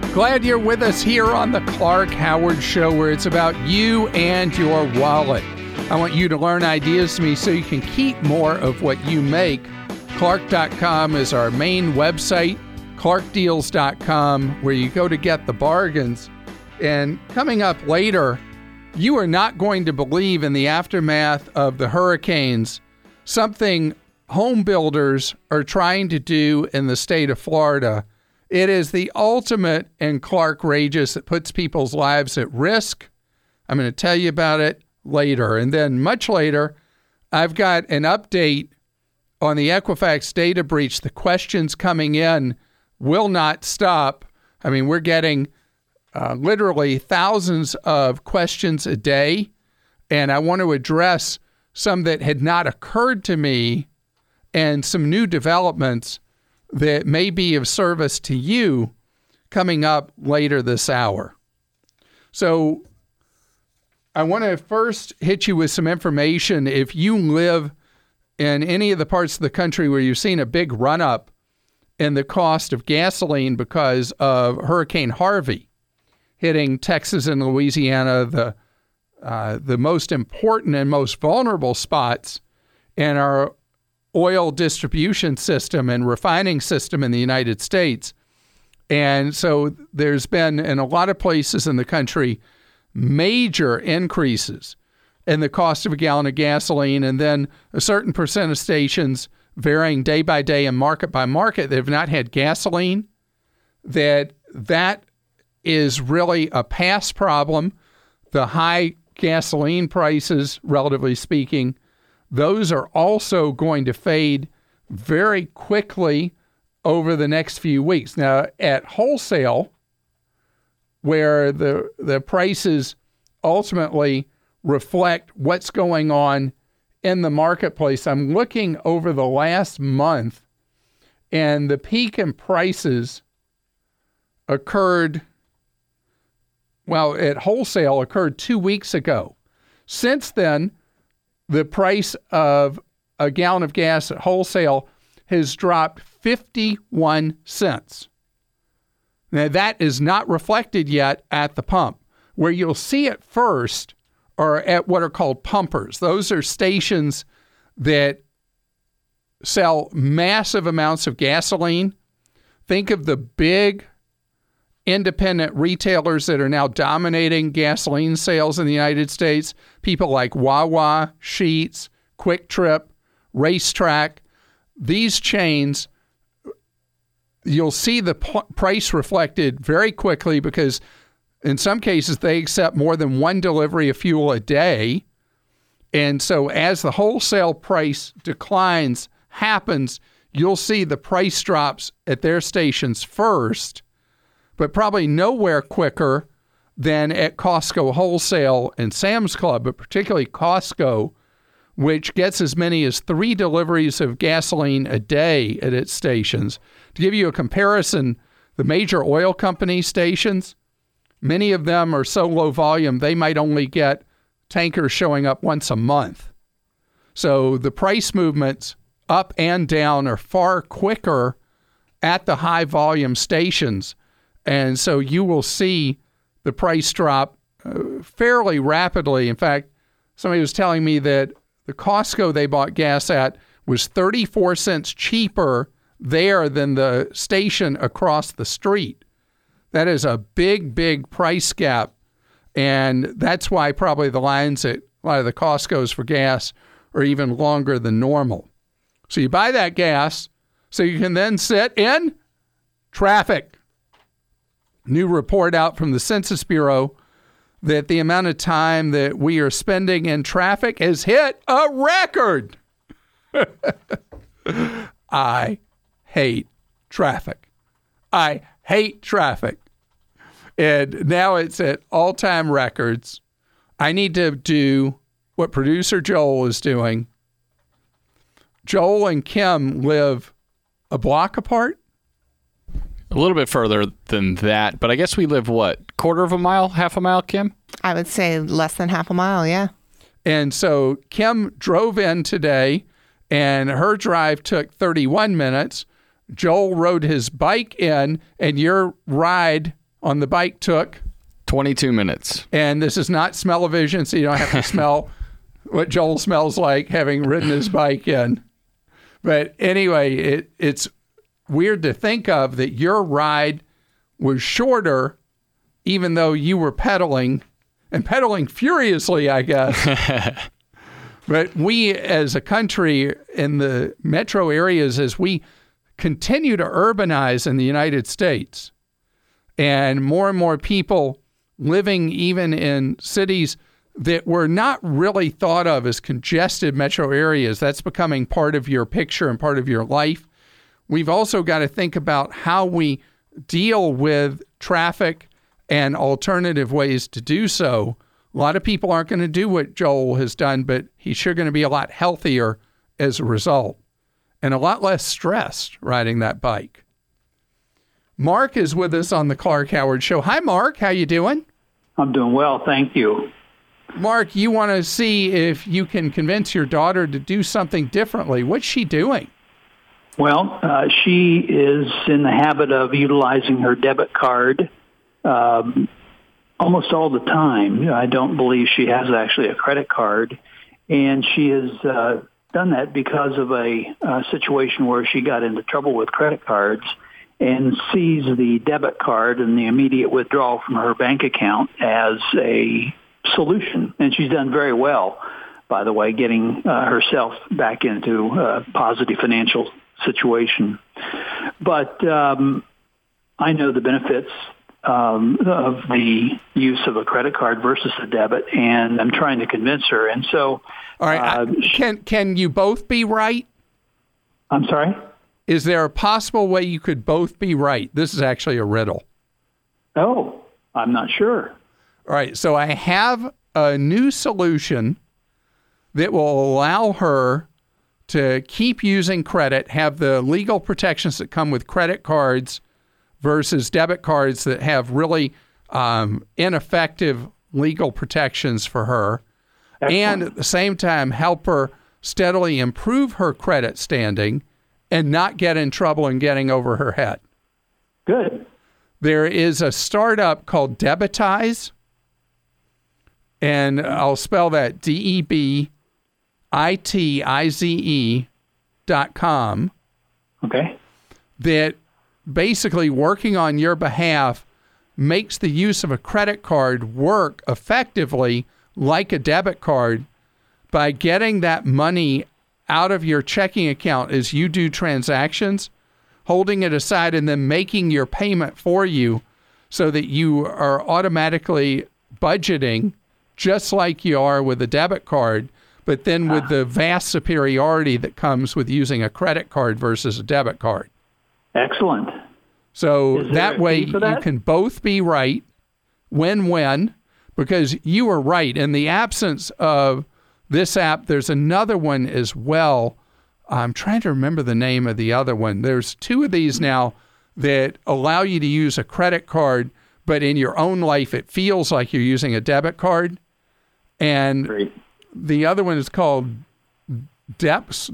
Glad you're with us here on the Clark Howard Show, where it's about you and your wallet. I want you to learn ideas from me so you can keep more of what you make. Clark.com is our main website, clarkdeals.com, where you go to get the bargains. And coming up later, you are not going to believe in the aftermath of the hurricanes, something home builders are trying to do in the state of Florida. It is the ultimate in Clark-rageous that puts people's lives at risk. I'm going to tell you about it later. And then much later, I've got an update on the Equifax data breach. The questions coming in will not stop. I mean, we're getting literally thousands of questions a day, and I want to address some that had not occurred to me and some new developments that may be of service to you coming up later this hour. So I want to first hit you with some information. If you live in any of the parts of the country where you've seen a big run-up in the cost of gasoline because of Hurricane Harvey hitting Texas and Louisiana, the most important and most vulnerable spots in our oil distribution system and refining system in the United States. And so there's been, in a lot of places in the country, major increases in the cost of a gallon of gasoline, and then a certain percent of stations varying day by day and market by market that have not had gasoline, that is really a past problem. The high gasoline prices, relatively speaking, those are also going to fade very quickly over the next few weeks. Now, at wholesale, where the prices ultimately reflect what's going on in the marketplace, I'm looking over the last month, and the peak in prices occurred, at wholesale occurred 2 weeks ago. Since then, the price of a gallon of gas at wholesale has dropped 51 cents. Now, that is not reflected yet at the pump. Where you'll see it first are at what are called pumpers. Those are stations that sell massive amounts of gasoline. Think of the big independent retailers that are now dominating gasoline sales in the United States, people like Wawa, Sheetz, Quick Trip, Racetrack. These chains, you'll see the price reflected very quickly because in some cases they accept more than one delivery of fuel a day. And so as the wholesale price happens, you'll see the price drops at their stations first, but probably nowhere quicker than at Costco Wholesale and Sam's Club, but particularly Costco, which gets as many as 3 deliveries of gasoline a day at its stations. To give you a comparison, the major oil company stations, many of them are so low volume, they might only get tankers showing up once a month. So the price movements up and down are far quicker at the high volume stations. And so you will see the price drop fairly rapidly. In fact, somebody was telling me that the Costco they bought gas at was 34 cents cheaper there than the station across the street. That is a big, big price gap. And that's why probably the lines at a lot of the Costcos for gas are even longer than normal. So you buy that gas so you can then sit in traffic. New report out from the Census Bureau that the amount of time that we are spending in traffic has hit a record. I hate traffic. I hate traffic. And now it's at all-time records. I need to do what producer Joel is doing. Joel and Kim live a block apart. A little bit further than that, but I guess we live, quarter of a mile, half a mile, Kim? I would say less than half a mile, yeah. And so Kim drove in today, and her drive took 31 minutes. Joel rode his bike in, and your ride on the bike took 22 minutes. And this is not smell-o-vision, so you don't have to smell what Joel smells like having ridden his bike in. But anyway, it's weird to think of that your ride was shorter, even though you were pedaling, and pedaling furiously, I guess. But we, as a country in the metro areas, as we continue to urbanize in the United States, and more people living even in cities that were not really thought of as congested metro areas, that's becoming part of your picture and part of your life. We've also got to think about how we deal with traffic and alternative ways to do so. A lot of people aren't going to do what Joel has done, but he's sure going to be a lot healthier as a result and a lot less stressed riding that bike. Mark is with us on the Clark Howard Show. Hi, Mark. How you doing? I'm doing well, thank you. Mark, you want to see if you can convince your daughter to do something differently. What's she doing? Well, she is in the habit of utilizing her debit card almost all the time. I don't believe she has actually a credit card, and she has done that because of a situation where she got into trouble with credit cards and sees the debit card and the immediate withdrawal from her bank account as a solution. And she's done very well, by the way, getting herself back into a positive financial situation. But I know the benefits of the use of a credit card versus a debit, and I'm trying to convince her. And so, all right, can you both be right? I'm sorry? Is there a possible way you could both be right? This is actually a riddle. Oh, I'm not sure. All right, so I have a new solution that will allow her to keep using credit, have the legal protections that come with credit cards versus debit cards that have really ineffective legal protections for her. Excellent. And at the same time help her steadily improve her credit standing and not get in trouble and getting over her head. Good. There is a startup called Debitize, and I'll spell that DEBITIZE.com. Okay. That basically, working on your behalf, makes the use of a credit card work effectively like a debit card by getting that money out of your checking account as you do transactions, holding it aside, and then making your payment for you so that you are automatically budgeting just like you are with a debit card, but then with the vast superiority that comes with using a credit card versus a debit card. Excellent. So that way you can both be right, win-win, because you were right. In the absence of this app, there's another one as well. I'm trying to remember the name of the other one. There's two of these now that allow you to use a credit card, but in your own life, it feels like you're using a debit card. And Great. The other one is called DEBX,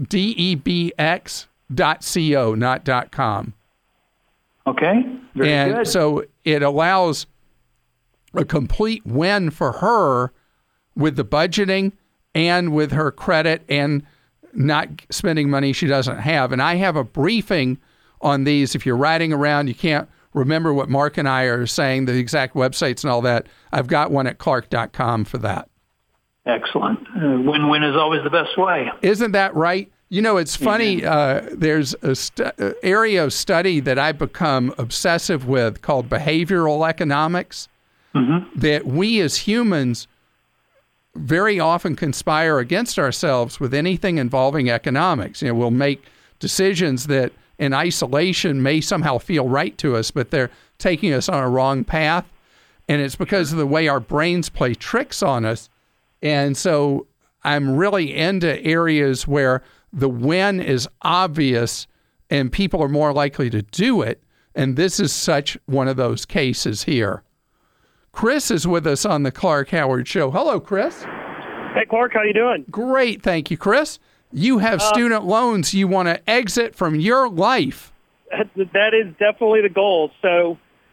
DEBX.co, not .com. Okay, very and good. So it allows a complete win for her with the budgeting and with her credit and not spending money she doesn't have. And I have a briefing on these. If you're riding around, you can't remember what Mark and I are saying, the exact websites and all that, I've got one at clark.com for that. Excellent. Win-win is always the best way. Isn't that right? You know, it's funny. There's a area of study that I've become obsessive with called behavioral economics, that we as humans very often conspire against ourselves with anything involving economics. You know, we'll make decisions that in isolation may somehow feel right to us, but they're taking us on a wrong path. And it's because of the way our brains play tricks on us. And so I'm really into areas where the win is obvious and people are more likely to do it. And this is such one of those cases here. Chris is with us on the Clark Howard Show. Hello, Chris. Hey, Clark. How you doing? Great. Thank you, Chris. You have student loans you want to exit from your life. That is definitely the goal. So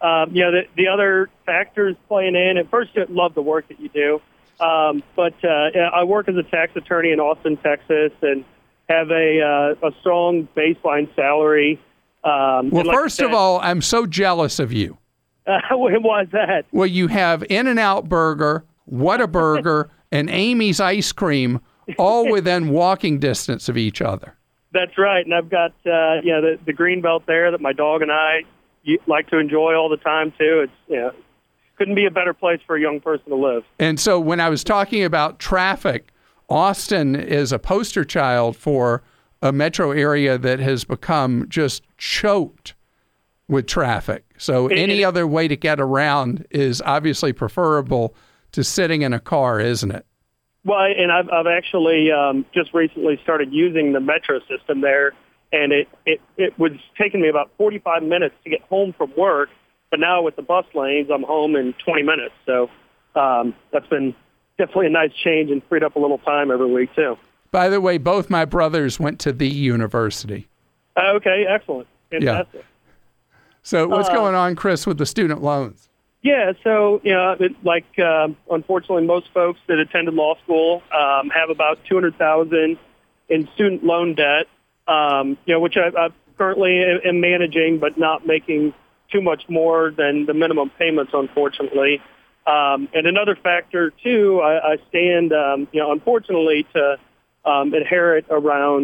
The other factors playing in. At first, I love the work that you do. But I work as a tax attorney in Austin, Texas, and have a strong baseline salary. Well, first of all, I'm so jealous of you. Why is that? Well, you have In-N-Out Burger, Whataburger, and Amy's Ice Cream all within walking distance of each other. That's right. And I've got the Greenbelt there that my dog and I like to enjoy all the time, too. It's couldn't be a better place for a young person to live. And so when I was talking about traffic, Austin is a poster child for a metro area that has become just choked with traffic. So any other way to get around is obviously preferable to sitting in a car, isn't it? Well, and I've actually just recently started using the metro system there, and it was taking me about 45 minutes to get home from work. But now with the bus lanes, I'm home in 20 minutes. So that's been definitely a nice change and freed up a little time every week, too. By the way, both my brothers went to the university. Okay, excellent. Fantastic. Yeah. So what's going on, Chris, with the student loans? Yeah, so, unfortunately, most folks that attended law school have about $200,000 in student loan debt, which I currently am managing, but not making too much more than the minimum payments, unfortunately. And another factor, too, I stand, unfortunately, to inherit around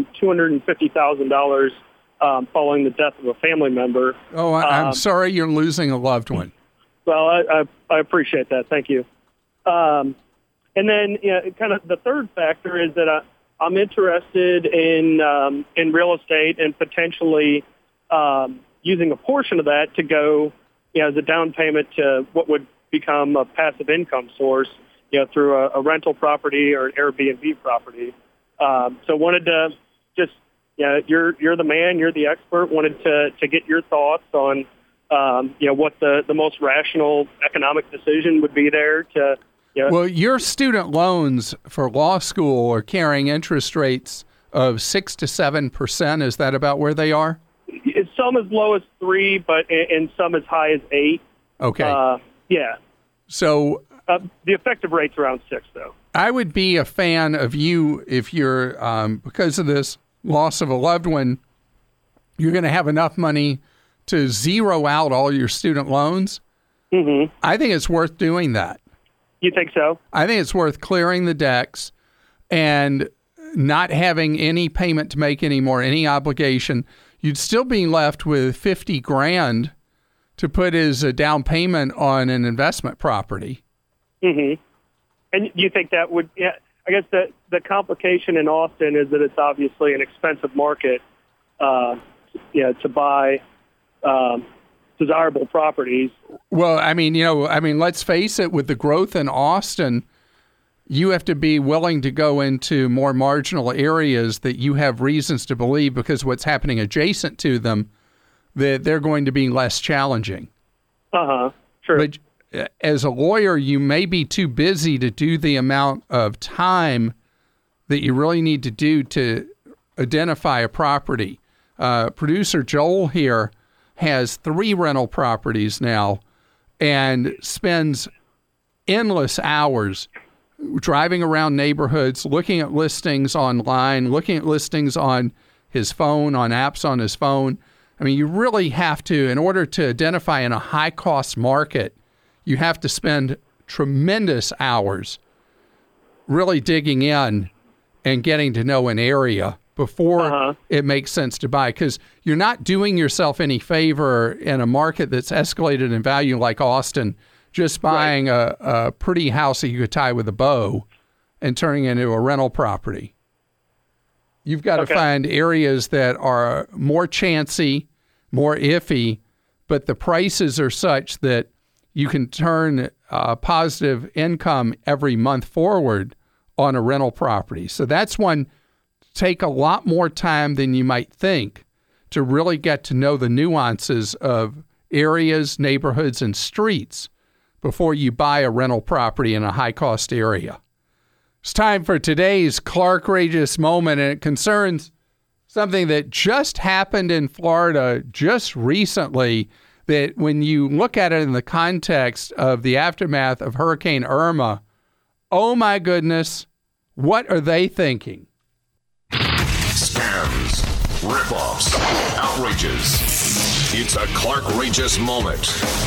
$250,000 following the death of a family member. Oh, I'm sorry you're losing a loved one. Well, I appreciate that. Thank you. And then, kind of the third factor is that I'm interested in real estate and potentially using a portion of that to go, as a down payment to what would become a passive income source, through a rental property or an Airbnb property. So wanted to just, you're the man, you're the expert. Wanted to get your thoughts on, what the most rational economic decision would be there to. Well, your student loans for law school are carrying interest rates of 6 to 7%. Is that about where they are? Some as low as 3, but and some as high as 8. Okay. Yeah. So the effective rate's around 6, though. I would be a fan of you if you're, because of this loss of a loved one, you're going to have enough money to zero out all your student loans. Mm-hmm. I think it's worth doing that. You think so? I think it's worth clearing the decks and not having any payment to make anymore, any obligation. You'd still be left with $50,000 to put as a down payment on an investment property. Mm-hmm. And you think that would? Yeah, I guess the complication in Austin is that it's obviously an expensive market, to buy desirable properties. Well, let's face it. With the growth in Austin, you have to be willing to go into more marginal areas that you have reasons to believe, because what's happening adjacent to them, that they're going to be less challenging. Sure. But as a lawyer, you may be too busy to do the amount of time that you really need to do to identify a property. Producer Joel here has 3 rental properties now and spends endless hours driving around neighborhoods, looking at listings online, looking at listings on his phone, on apps on his phone. I mean, you really have to, in order to identify in a high-cost market, you have to spend tremendous hours really digging in and getting to know an area before it makes sense to buy, because you're not doing yourself any favor in a market that's escalated in value like Austin, just buying a pretty house that you could tie with a bow and turning it into a rental property. You've got to find areas that are more chancy, more iffy, but the prices are such that you can turn positive income every month forward on a rental property. So that's one take a lot more time than you might think to really get to know the nuances of areas, neighborhoods, and streets before you buy a rental property in a high-cost area. It's time for today's Clark-rageous moment, and it concerns something that just happened in Florida just recently that when you look at it in the context of the aftermath of Hurricane Irma, oh my goodness, what are they thinking? Scams, ripoffs, outrages. It's a Clark-rageous moment.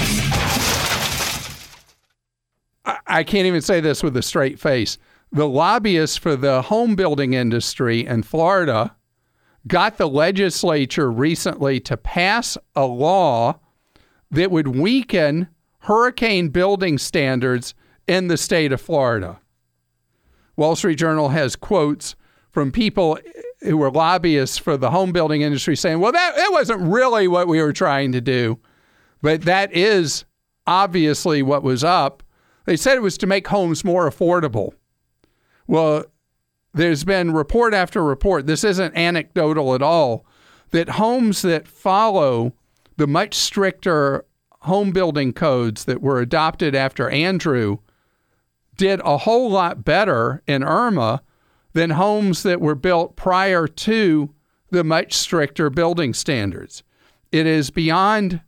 I can't even say this with a straight face. The lobbyists for the home building industry in Florida got the legislature recently to pass a law that would weaken hurricane building standards in the state of Florida. Wall Street Journal has quotes from people who were lobbyists for the home building industry saying, well, that wasn't really what we were trying to do, but that is obviously what was up. They said it was to make homes more affordable. Well, there's been report after report, this isn't anecdotal at all, that homes that follow the much stricter home building codes that were adopted after Andrew did a whole lot better in Irma than homes that were built prior to the much stricter building standards. It is beyond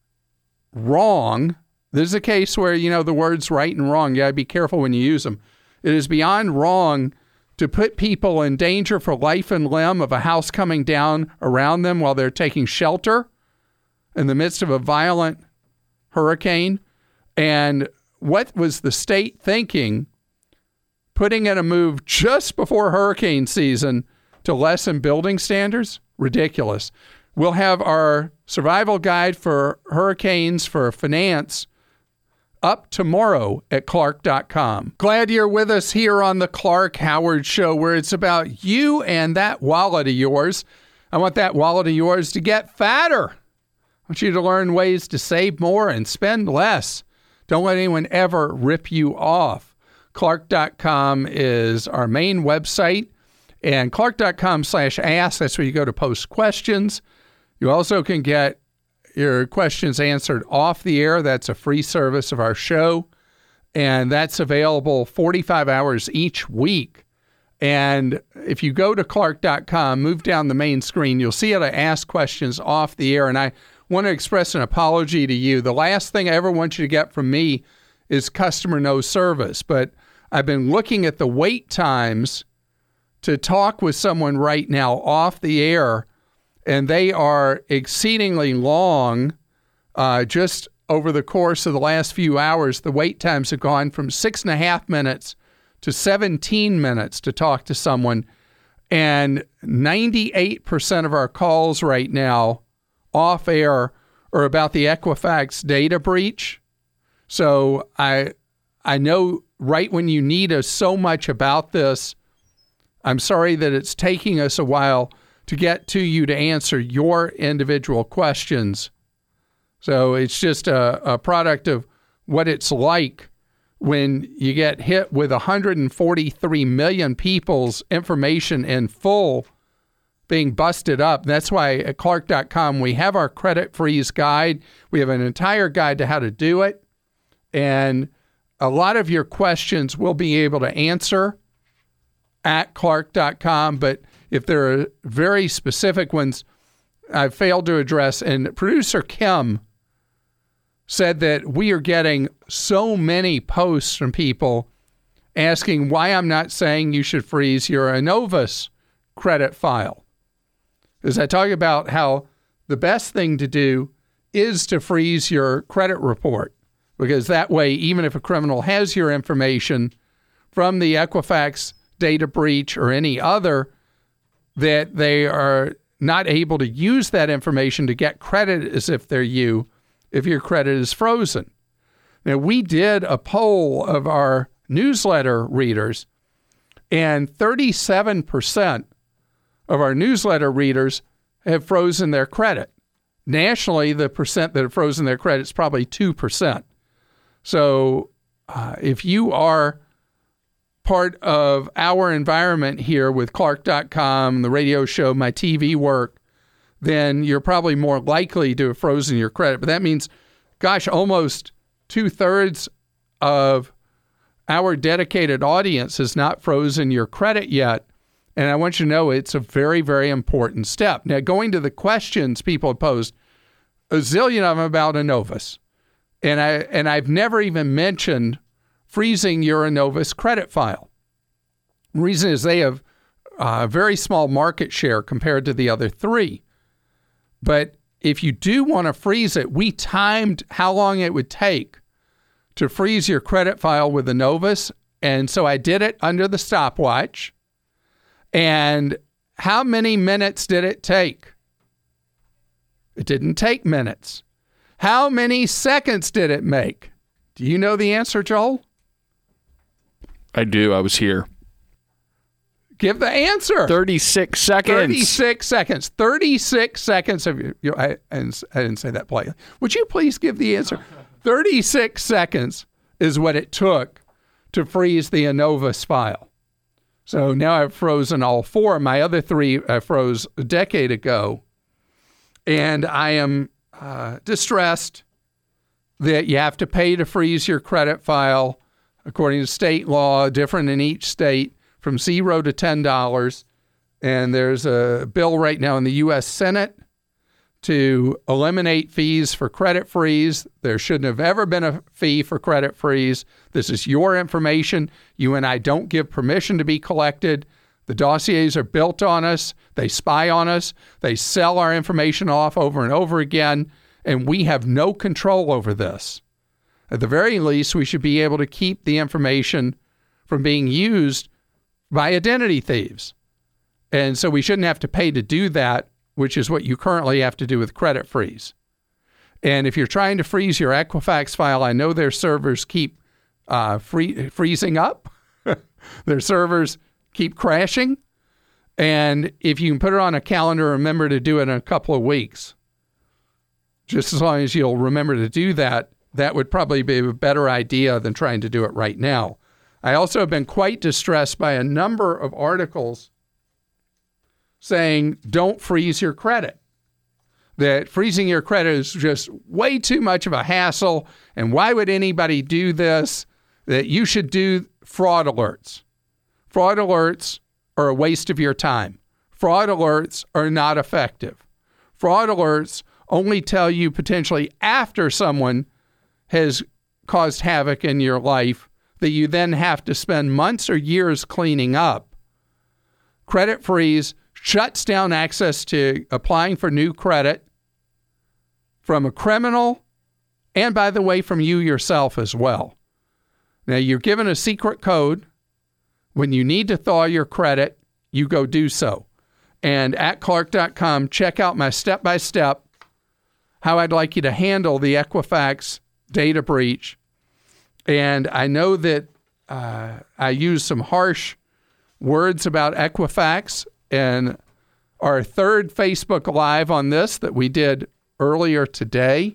wrong. This is a case where, the words right and wrong, you got to be careful when you use them. It is beyond wrong to put people in danger for life and limb of a house coming down around them while they're taking shelter in the midst of a violent hurricane. And what was the state thinking, putting in a move just before hurricane season to lessen building standards? Ridiculous. We'll have our survival guide for hurricanes for finance up tomorrow at Clark.com. Glad you're with us here on the Clark Howard Show, where it's about you and that wallet of yours. I want that wallet of yours to get fatter. I want you to learn ways to save more and spend less. Don't let anyone ever rip you off. Clark.com is our main website, and Clark.com/ask, that's where you go to post questions. You also can get your questions answered off the air. That's a free service of our show, and that's available 45 hours each week. And if you go to Clark.com, move down the main screen, you'll see how to ask questions off the air. And I want to express an apology to you. The last thing I ever want you to get from me is customer no service, but I've been looking at the wait times to talk with someone right now off the air, and they are exceedingly long. Just over the course of the last few hours, the wait times have gone from 6.5 minutes to 17 minutes to talk to someone. And 98% of our calls right now off air are about the Equifax data breach. So I know right when you need us so much about this, I'm sorry that it's taking us a while to get to you to answer your individual questions. So it's just a product of what it's like when you get hit with 143 million people's information in full being busted up. That's why at Clark.com we have our credit freeze guide. We have an entire guide to how to do it. And a lot of your questions we'll be able to answer at Clark.com, but if there are very specific ones I've failed to address, and producer Kim said that we are getting so many posts from people asking why I'm not saying you should freeze your Innovus credit file. As I talk about how the best thing to do is to freeze your credit report, because that way, even if a criminal has your information from the Equifax data breach or any other, that they are not able to use that information to get credit as if they're you, if your credit is frozen. Now, we did a poll of our newsletter readers, and 37% of our newsletter readers have frozen their credit. Nationally, the percent that have frozen their credit is probably 2%. So if you are part of our environment here with Clark.com, the radio show, my TV work, then you're probably more likely to have frozen your credit. But that means, gosh, almost 2/3 of our dedicated audience has not frozen your credit yet. And I want you to know it's a very, very important step. Now, going to the questions people have posed, a zillion of them about Innovis. And I've never even mentioned freezing your Innovis credit file. The reason is they have a very small market share compared to the other three. But if you do want to freeze it, we timed how long it would take to freeze your credit file with Innovis. And so I did it under the stopwatch. And how many minutes did it take? It didn't take minutes. How many seconds did it make? Do you know the answer, Joel? I do. I was here. Give the answer. 36 seconds. 36 seconds. 36 seconds of you. I didn't say that politely. Would you please give the answer? 36 seconds is what it took to freeze the Innovis file. So now I've frozen all four. My other three I froze a decade ago. And I am distressed that you have to pay to freeze your credit file according to state law, different in each state, from $0 to $10. And there's a bill right now in the U.S. Senate to eliminate fees for credit freeze. There shouldn't have ever been a fee for credit freeze. This is your information. You and I don't give permission to be collected. The dossiers are built on us. They spy on us. They sell our information off over and over again, and we have no control over this. At the very least, we should be able to keep the information from being used by identity thieves. And so we shouldn't have to pay to do that, which is what you currently have to do with credit freeze. And if you're trying to freeze your Equifax file, I know their servers keep freezing up. Their servers keep crashing. And if you can put it on a calendar, remember to do it in a couple of weeks. Just as long as you'll remember to do that, that would probably be a better idea than trying to do it right now. I also have been quite distressed by a number of articles saying, don't freeze your credit. That freezing your credit is just way too much of a hassle. And why would anybody do this? That you should do fraud alerts. Fraud alerts are a waste of your time. Fraud alerts are not effective. Fraud alerts only tell you potentially after someone has caused havoc in your life that you then have to spend months or years cleaning up. Credit freeze shuts down access to applying for new credit from a criminal and, by the way, from you yourself as well. Now, you're given a secret code. When you need to thaw your credit, you go do so. And at Clark.com, check out my step-by-step how I'd like you to handle the Equifax data breach. And I know that I use some harsh words about Equifax, and our third Facebook Live on this that we did earlier today,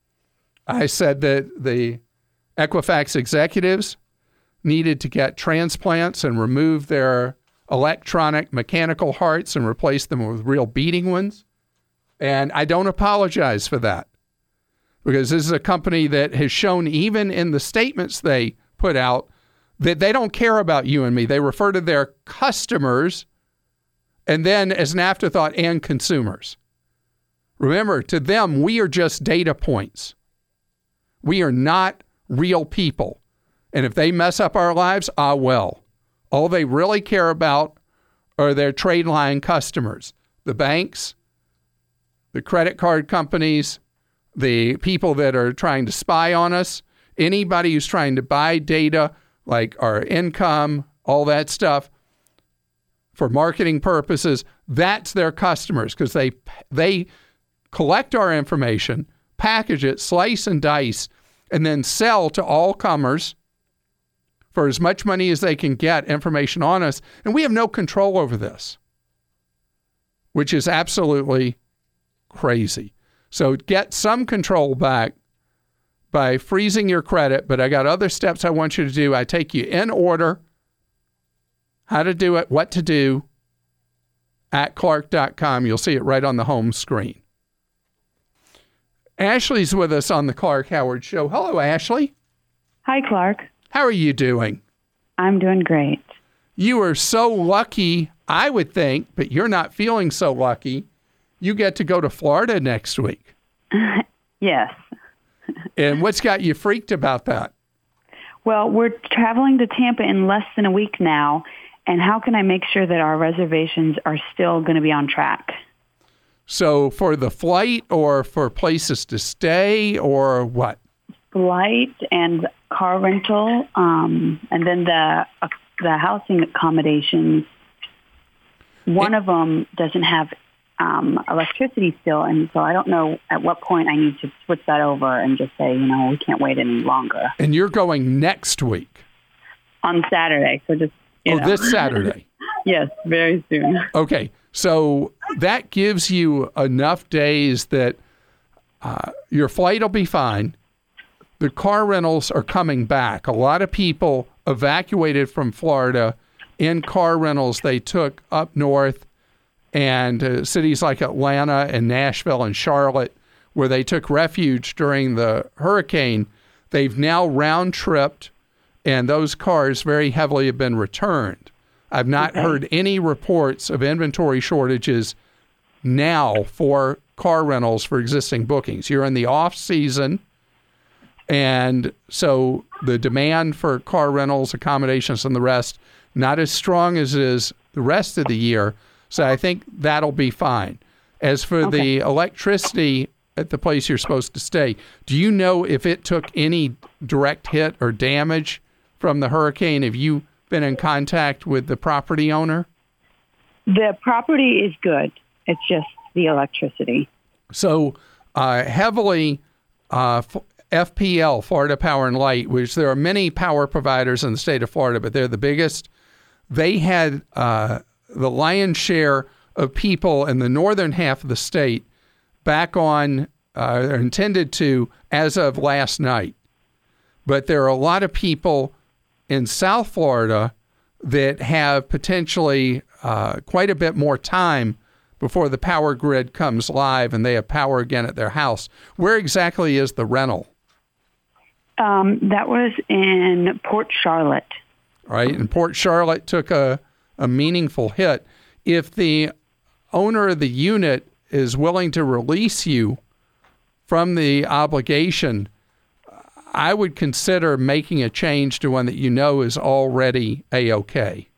I said that the Equifax executives needed to get transplants and remove their electronic mechanical hearts and replace them with real beating ones. And I don't apologize for that, because this is a company that has shown, even in the statements they put out, that they don't care about you and me. They refer to their customers and then, as an afterthought, and consumers. Remember, to them, we are just data points. We are not real people. And if they mess up our lives, well. All they really care about are their trade line customers, the banks, the credit card companies, the people that are trying to spy on us, anybody who's trying to buy data like our income, all that stuff, for marketing purposes. That's their customers, because they collect our information, package it, slice and dice, and then sell to all comers for as much money as they can get information on us. And we have no control over this, which is absolutely crazy. So get some control back by freezing your credit. But I got other steps I want you to do. I take you in order, how to do it, what to do, at Clark.com. You'll see it right on the home screen. Ashley's with us on the Clark Howard Show. Hello, Ashley. Hi, Clark. How are you doing? I'm doing great. You are so lucky, I would think, but you're not feeling so lucky. You get to go to Florida next week. Yes. And what's got you freaked about that? Well, we're traveling to Tampa in less than a week now, and how can I make sure that our reservations are still going to be on track? So for the flight or for places to stay or what? Flight and car rental, and then the housing accommodations. One of them doesn't have electricity still, and so I don't know at what point I need to switch that over and just say, we can't wait any longer. And you're going next week? On Saturday, so just, this Saturday? Yes, very soon. Okay, so that gives you enough days that your flight will be fine. The car rentals are coming back. A lot of people evacuated from Florida in car rentals they took up north, and cities like Atlanta and Nashville and Charlotte, where they took refuge during the hurricane, they've now round-tripped, and those cars very heavily have been returned. I've not heard any reports of inventory shortages now for car rentals for existing bookings. You're in the off-season, and so the demand for car rentals, accommodations, and the rest, not as strong as it is the rest of the year. So I think that'll be fine. As for the electricity at the place you're supposed to stay, do you know if it took any direct hit or damage from the hurricane? Have you been in contact with the property owner? The property is good. It's just the electricity. So heavily FPL, Florida Power and Light, which there are many power providers in the state of Florida, but they're the biggest. They had the lion's share of people in the northern half of the state back on, intended to, as of last night. But there are a lot of people in South Florida that have potentially quite a bit more time before the power grid comes live and they have power again at their house. Where exactly is the rental? That was in Port Charlotte. Right, and Port Charlotte took a meaningful hit. If the owner of the unit is willing to release you from the obligation, I would consider making a change to one that you know is already A-OK.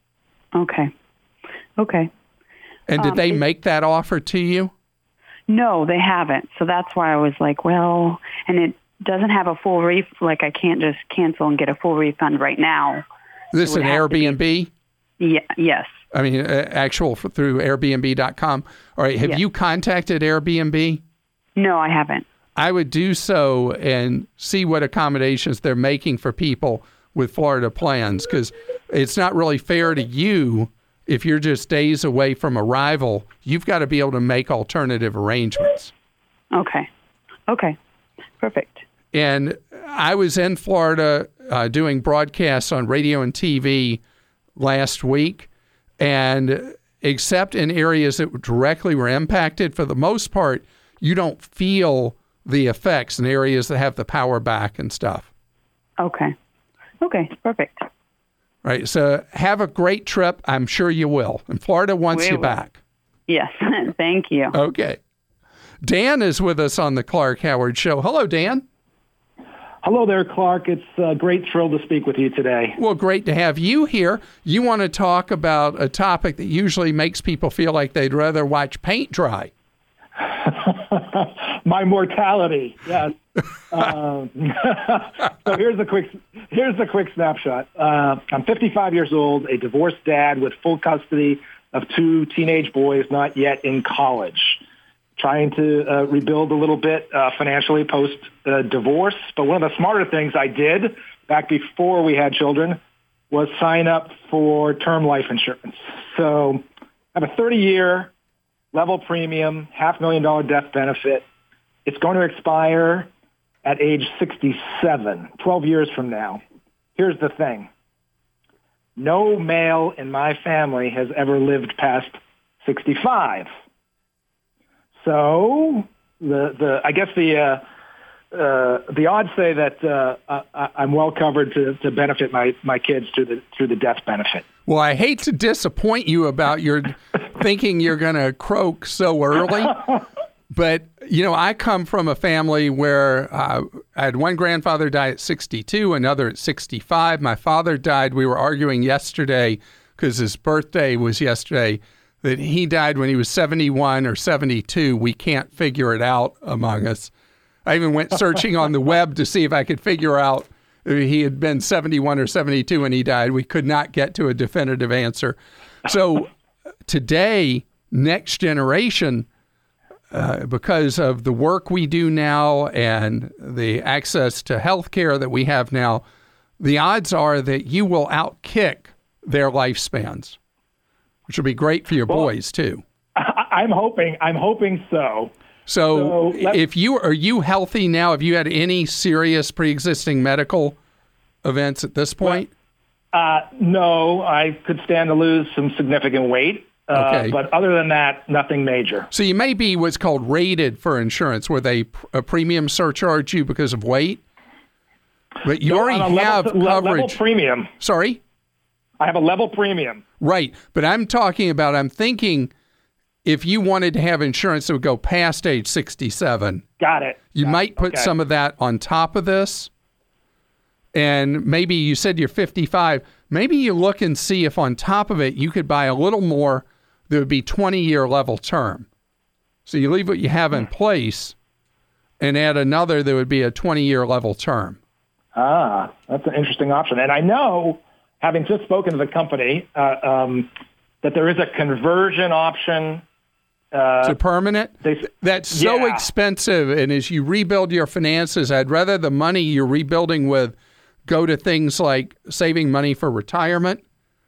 Okay. And did they make that offer to you? No, they haven't. So that's why I was like, well, and it doesn't have a full like I can't just cancel and get a full refund right now. This is an Airbnb? Yes. I mean, actual through Airbnb.com. All right. Have you contacted Airbnb? No, I haven't. I would do so and see what accommodations they're making for people with Florida plans, because it's not really fair to you if you're just days away from arrival. You've got to be able to make alternative arrangements. Okay. Perfect. And I was in Florida doing broadcasts on radio and TV last week, and except in areas that directly were impacted, for the most part, you don't feel the effects in areas that have the power back and stuff. Okay, perfect. Right, so have a great trip. I'm sure you will. And Florida wants you back. Yes, thank you. Okay. Dan is with us on the Clark Howard Show. Hello, Dan. Hello there, Clark. It's a great thrill to speak with you today. Well, great to have you here. You want to talk about a topic that usually makes people feel like they'd rather watch paint dry. My mortality, yes. So here's a quick snapshot. I'm 55 years old, a divorced dad with full custody of 2 teenage boys not yet in college. Trying to rebuild a little bit financially post-divorce. But one of the smarter things I did back before we had children was sign up for term life insurance. So I have a 30-year level premium, $500,000 death benefit. It's going to expire at age 67, 12 years from now. Here's the thing. No male in my family has ever lived past 65. So I guess the odds say that I'm well covered to benefit my kids through the death benefit. Well, I hate to disappoint you about your thinking you're going to croak so early, But, I come from a family where I had one grandfather die at 62, another at 65. My father died. We were arguing yesterday because his birthday was yesterday, that he died when he was 71 or 72. We can't figure it out among us. I even went searching on the web to see if I could figure out if he had been 71 or 72 when he died. We could not get to a definitive answer. So today, next generation, because of the work we do now and the access to health care that we have now, the odds are that you will outkick their lifespans, which will be great for your boys too. I'm hoping so. So are you healthy now? Have you had any serious pre-existing medical events at this point? No, I could stand to lose some significant weight. Okay. But other than that, nothing major. So you may be what's called rated for insurance, where they a premium surcharge you because of weight. But you already have coverage. Level premium. Sorry? I have a level premium. Right. But I'm thinking if you wanted to have insurance that would go past age 67. Got it. You might put some of that on top of this. And maybe you said you're 55. Maybe you look and see if on top of it you could buy a little more that would be 20-year level term. So you leave what you have in place and add another that would be a 20-year level term. Ah, that's an interesting option. And I know, having just spoken to the company, that there is a conversion option. To permanent? That's so expensive. And as you rebuild your finances, I'd rather the money you're rebuilding with go to things like saving money for retirement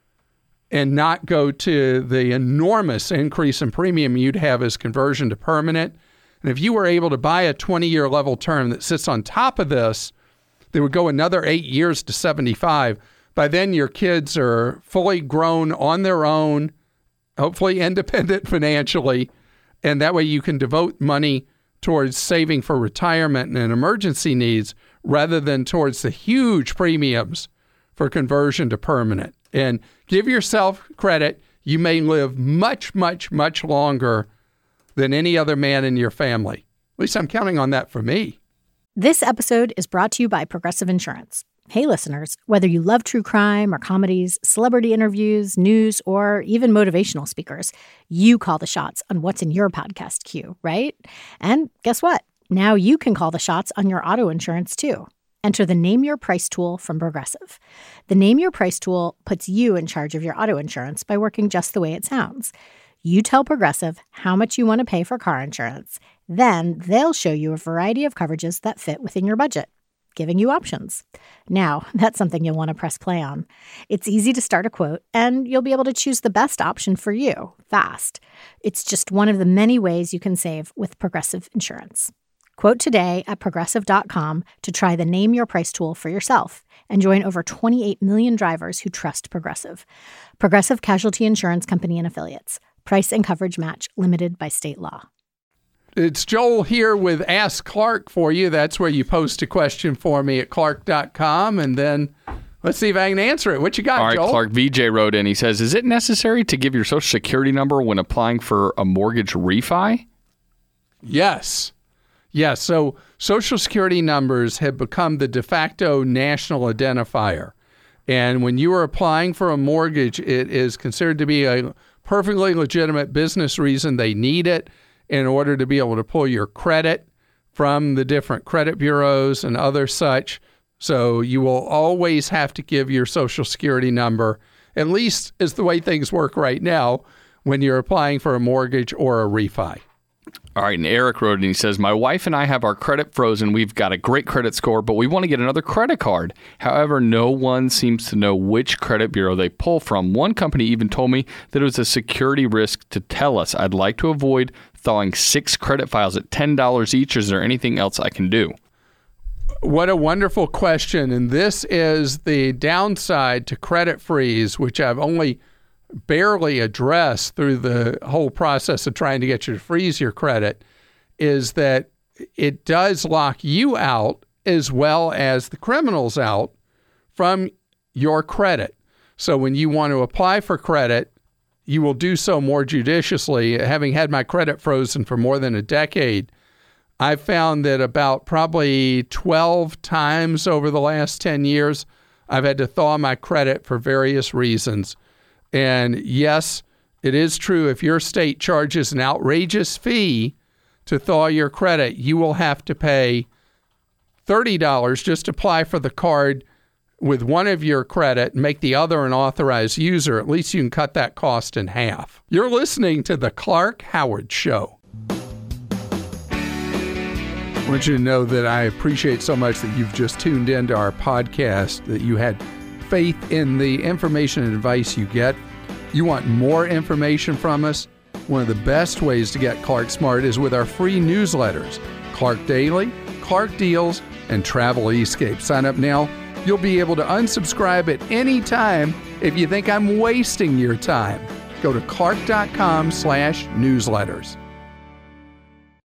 and not go to the enormous increase in premium you'd have as conversion to permanent. And if you were able to buy a 20-year level term that sits on top of this, they would go another 8 years to 75. By then, your kids are fully grown on their own, hopefully independent financially, and that way you can devote money towards saving for retirement and emergency needs rather than towards the huge premiums for conversion to permanent. And give yourself credit. You may live much, much, much longer than any other man in your family. At least I'm counting on that for me. This episode is brought to you by Progressive Insurance. Hey, listeners, whether you love true crime or comedies, celebrity interviews, news, or even motivational speakers, you call the shots on what's in your podcast queue, right? And guess what? Now you can call the shots on your auto insurance, too. Enter the Name Your Price tool from Progressive. The Name Your Price tool puts you in charge of your auto insurance by working just the way it sounds. You tell Progressive how much you want to pay for car insurance. Then they'll show you a variety of coverages that fit within your budget, giving you options. Now, that's something you'll want to press play on. It's easy to start a quote, and you'll be able to choose the best option for you fast. It's just one of the many ways you can save with Progressive Insurance. Quote today at Progressive.com to try the Name Your Price tool for yourself and join over 28 million drivers who trust Progressive. Progressive Casualty Insurance Company and Affiliates. Price and coverage match limited by state law. It's Joel here with Ask Clark for you. That's where you post a question for me at Clark.com, and then let's see if I can answer it. What you got, All right, Joel? Clark VJ wrote in. He says, is it necessary to give your Social Security number when applying for a mortgage refi? Yes. Yes. So Social Security numbers have become the de facto national identifier. And when you are applying for a mortgage, it is considered to be a perfectly legitimate business reason they need it in order to be able to pull your credit from the different credit bureaus and other such. So you will always have to give your Social Security number, at least is the way things work right now, when you're applying for a mortgage or a refi. All right, and Eric wrote and he says, my wife and I have our credit frozen. We've got a great credit score, but we want to get another credit card. However, no one seems to know which credit bureau they pull from. One company even told me that it was a security risk to tell us. I'd like to avoid thawing 6 credit files at $10 each. Is there anything else I can do? What a wonderful question. And this is the downside to credit freeze, which I've only barely addressed through the whole process of trying to get you to freeze your credit, is that it does lock you out as well as the criminals out from your credit. So when you want to apply for credit, you will do so more judiciously. Having had my credit frozen for more than a decade, I've found that about probably 12 times over the last 10 years, I've had to thaw my credit for various reasons. And yes, it is true, if your state charges an outrageous fee to thaw your credit, you will have to pay $30 just to apply for the card with one of your credit and make the other an authorized user. At least you can cut that cost in half. You're listening to The Clark Howard Show. I want you to know that I appreciate so much that you've just tuned into our podcast, that you had faith in the information and advice you get. You want more information from us? One of the best ways to get Clark Smart is with our free newsletters, Clark Daily, Clark Deals, and Travel Escape. Sign up now. You'll be able to unsubscribe at any time if you think I'm wasting your time. Go to clark.com/newsletters.